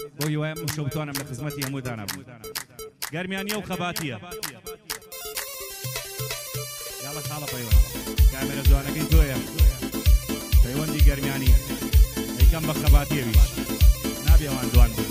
بۆ هیوایم شەوتوانم لە خزمەتی هەمووتانە بوو گەرمیانیە و خەباتیە یاڵە خاڵە پەیوەند کامێرە جوانەکەی تۆیە پەیوەندی گەرمیانی ئەیکەم بە خەباتیەویش نابێوان دوان بوو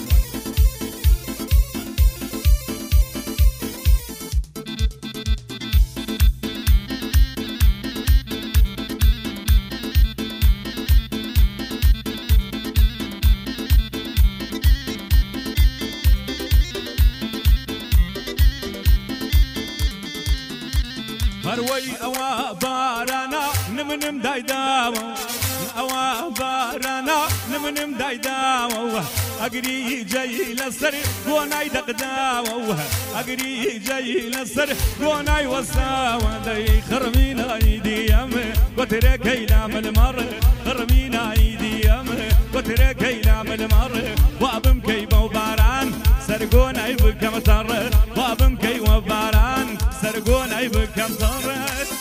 هەروەی ئەوە بارانە نمنم دایداوە ئەوە بارانە نمنم دایداوە ئەگری جەی لەسەر گۆنای دەقداوە ئەگری جەی لەسەر گۆنای وەساوە دەی خڕمینای دیەمە گوترەکەی لاملمەڕ خڕمینای دیەمە گوترەکەی لاملمەڕ وا بمکەی بەو باران سەرگۆنای بکەمە تەڕە وا بمکەی وە باران سەرگۆنای بکەم تەڕە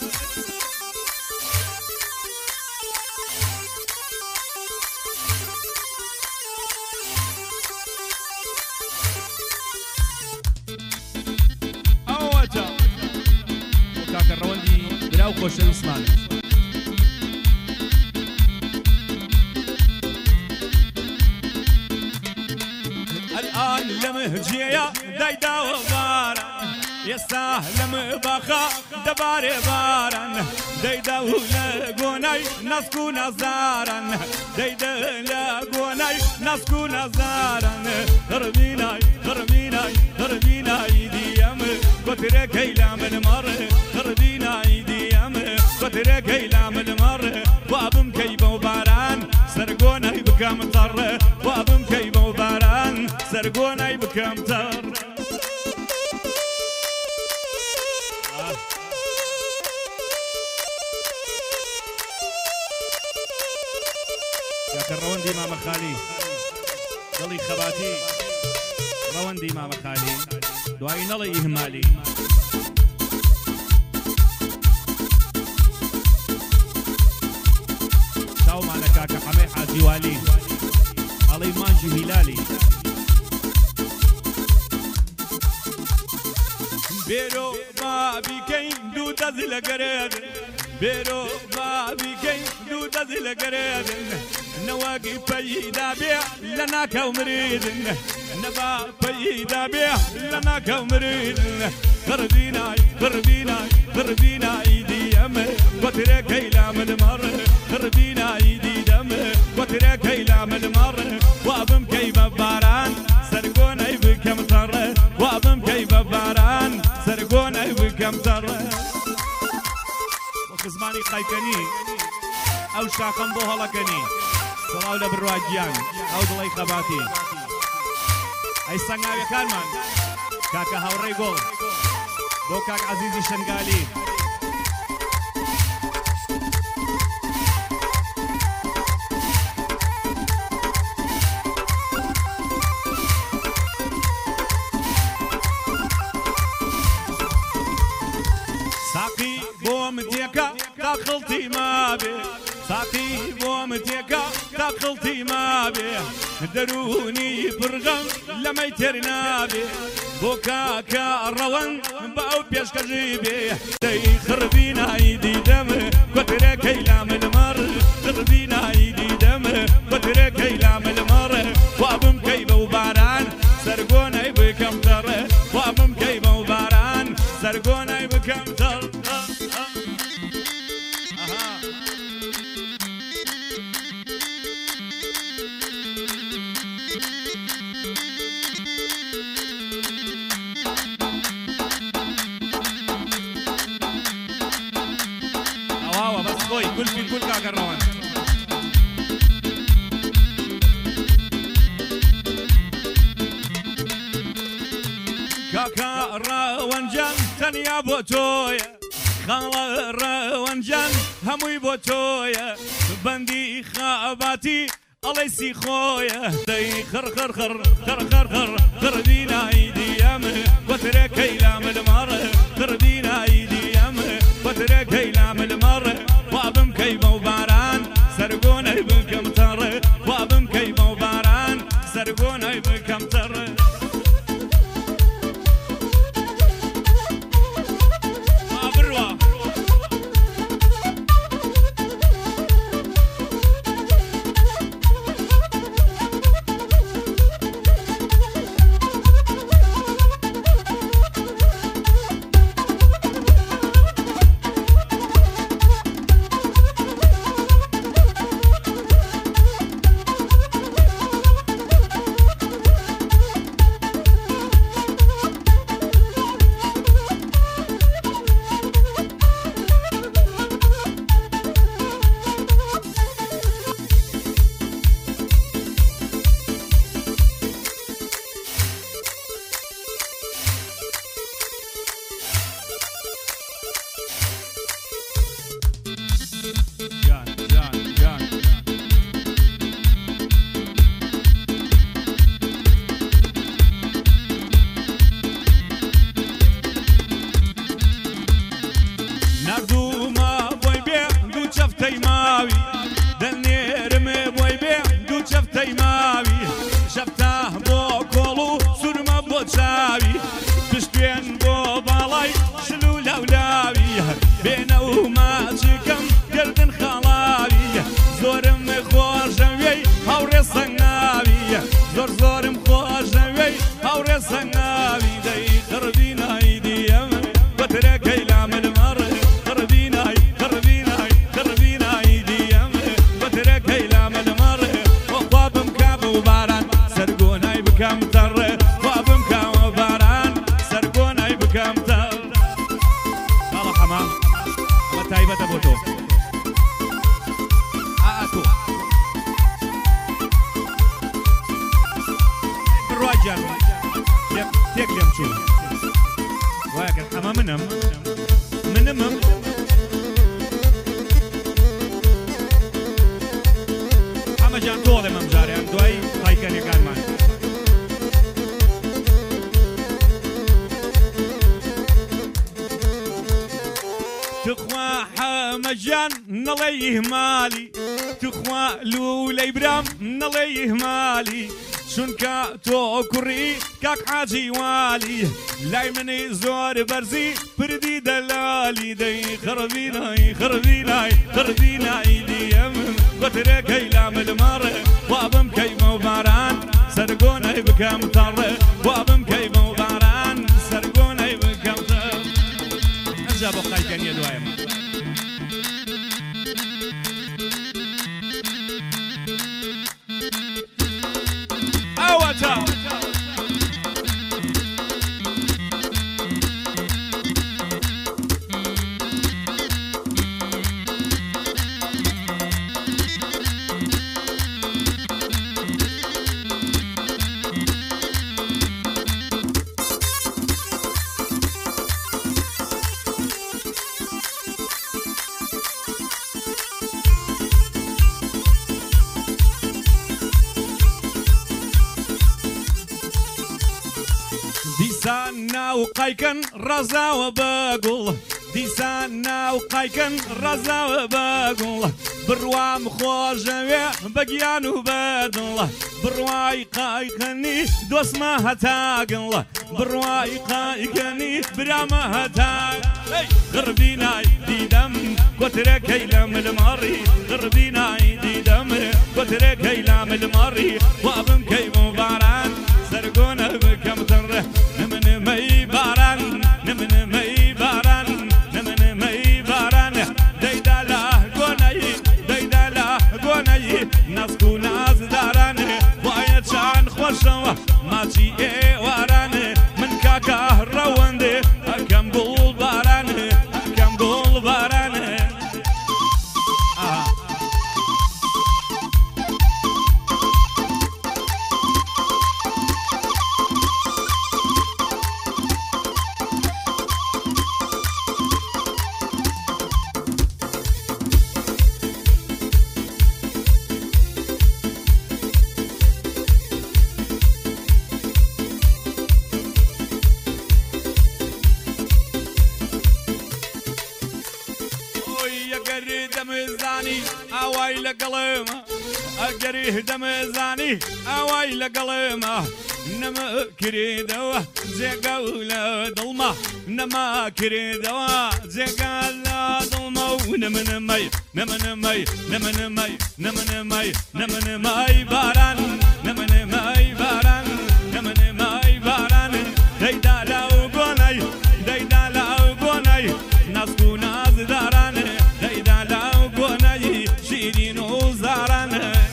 ئەوەتە کاکە ڕەوەندی براو خۆشەویستمانە الآن لمهجية دايدا وبارا يسا لمباخا دباري باران دايدا ولقوناي ناسكو نزاران دايدا لقوناي ناسكو نزاران غربيناي غربيناي غربيناي ديام قترك ايلام المر غربيناي ديام قترك ايلام المر وابم كيبو باران سرقوناي بكام طر وابم كيبو باران سرقوناي بكام طر کاکە ڕەوەندی مامە خالی دڵی خەباتی ڕەوەندی مامە خالی دوایی نەڵی ئیهمالی چاومانە کاکە حەمەی حاجیوالی ئەڵەی مانجی هیلالی بێرۆ بابیکەین دوو دەز لەگەرێدن بێرۆ بابیکەین دوو دەز لەگەرێدن نەوەگی پەیدا بێ لە ناکەو مریدن نەبا پەیدا بێ لە ناکەو مریدن غربینای غربینای غربینای دیەمە گوترەکەی لاملمەڕ غربینای دیدەمە گوترەکەی لاملمەڕ وا بمکەی بە باران سەرگۆنەی بکەم تەڕە وا بمکەی بە باران سەرگۆنەی بکەم تەڕە خزمانی قایکەنی ئەو شاقم بۆ هەڵەکەنی سڵاو لە بڕواگیان ئەو دڵی خەباتی ئەی سەنگاویەکانمان کاکە هاوڕێی گۆڵ بۆ کاک عەزیزی شنگالی ساقی بۆم دێکە تا خڵتی مابێ ساقی بۆم دێکە تا خڵتی مابێ دەرونی پڕغەم لەمەی تێر نابێ بۆ کاکە ڕەوەند بە ئەو پێشکەژی بێ دەی خڕبینایی دیدەمە گوترەکەی لاملمەڕ خڕبینایی دیدەمە گوترەکەی لاملمەڕ وا بمکەی بەو باران سەرگۆنەی بکەم تەڕە وا بمکەی بەو باران سەرگۆنەی بکەم تەڕ ئەواوە بەس خۆی گولفی گول کاکە ڕەوەند کاکە ڕەوەنجان تەنیا بۆ تۆیە خاڵە ڕەوەنجان هەمووی بۆ تۆیە بەندی خەباتی ئەڵێ سی خۆیە دەی خڕ خڕبینایی دیەمە گوترەکەی لاملمەڕ خڕبینایی دیەمە گوترەکەی لاملمەڕ وا بمکەی بەو باران سەرگۆنەی بکەم تەڕە وا بمکەی بەو باران سەرگۆنەی بكمتر بروا مجان نليه مالي تخوا لولي برام نليه مالي شنكا تو كري كاك حاجي والي لاي مني زور برزي بردي دلالي دي خربيناي خربيناي خربيناي دي يم قترك يلام المر وابم كيمو باران سرقوني بكم طر وابم كيمو باران سرقوني بكم طر نجابو قايكن يدوايم ديسانا وقايكن رزا وباقول ديسانا وقايكن رزا وباقول بروا مخوجة بقيان وبادل برواي قايكني دوس ما هتاقل برواي قايكني برا ما هتاقل غربيناي دي دم كترك يلام الماري غربيناي دي دم كترك يلام الماري وابن كيمو باران سرقونا بكم تره نمن مي باران نمن مي باران نمن مي باران ديدالا قوني ناسكو ناس داران وآيات شان خوشوا ماشي اي واران من كاكا رواندي كم قول باران كم قول باران دم الزاني اويل قلمه ئەگەری دەمەزانی ئاوای لەگەڵێمە نەمە کردەوە جێگە لە دڵمە نەما کردەوە جێگە لە دڵمە و نەمنمەی نەمنمەی نەمنمەی نەمنمەی نەمنمەی باران نەمنمەی باران نەمنمەی باران دەیدا لەو گۆنەی دەیدا لەو گۆنەی ناسک و نازداران دەیدا لەو گۆنەی شیرین و زاران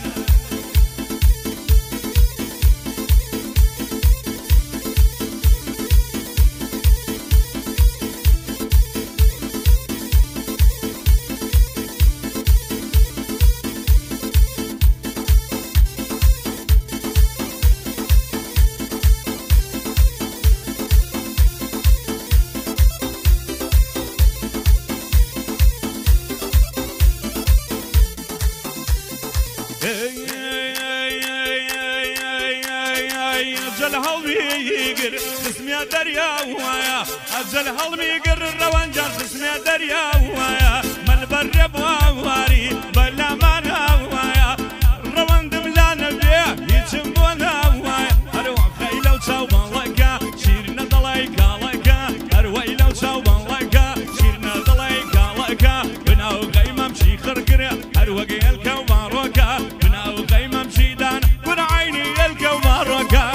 أجل هالميقر اسمي دريا ويا أجل هالميقر الروانجان اسمي دريا ويا من برب واري بلا مانا ويا روان دملانا بيه يتشمونا ويا أروح خيلو تشاوبان لكا شيرنا ضلايكا لكا أرويلو تشاوبان لكا شيرنا ضلايكا لكا بناو غيمة مشي خرقرة أروقي الكوبان روكا بناو غيمة مشي دان بنا عيني الكوبان روكا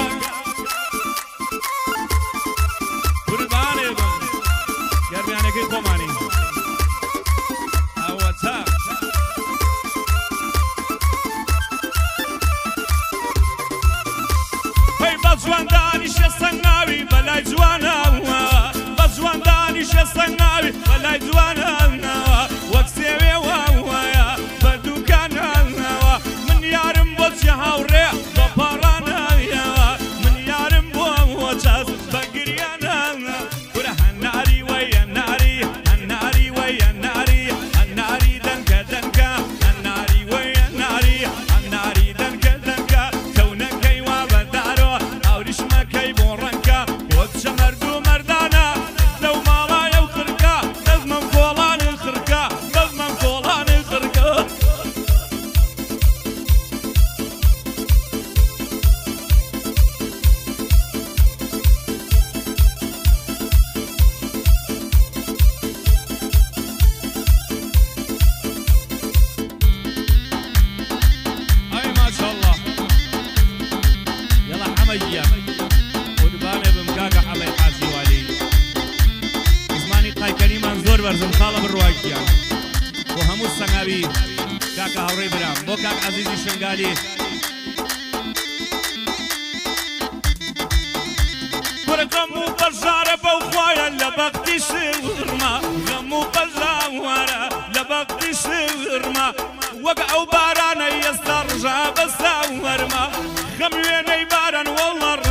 قوماني أوتا هاي بزوان دانيش الصناوي بلاي جوانا بزوان دانيش الصناوي بلاي جوانا وكسيوي واوايا بدوكانا من يارم بوتشي هاوري ببارانا من يارم بوتشاس بقريانا كلها الناري ويا الناري الناري ويا الناري الناري دنكا دنكا الناري ويا الناري الناري دنكا دنكا كونكي وبدارو او رشمكي بورنكا وتشمردو مردانا لو مالا يوخركا لازم فولان الخركا لازم فولان الخركا برزم خالة بالرواجية وهمو السنغابي كاكا هوري برام بو كاك عزيزي الشنغالي غمو بزارة بوخوايا لبقتي سورما غمو بزاورة لبقتي سورما وقعوا بارانا يسترجع بساورما خمويني باران والله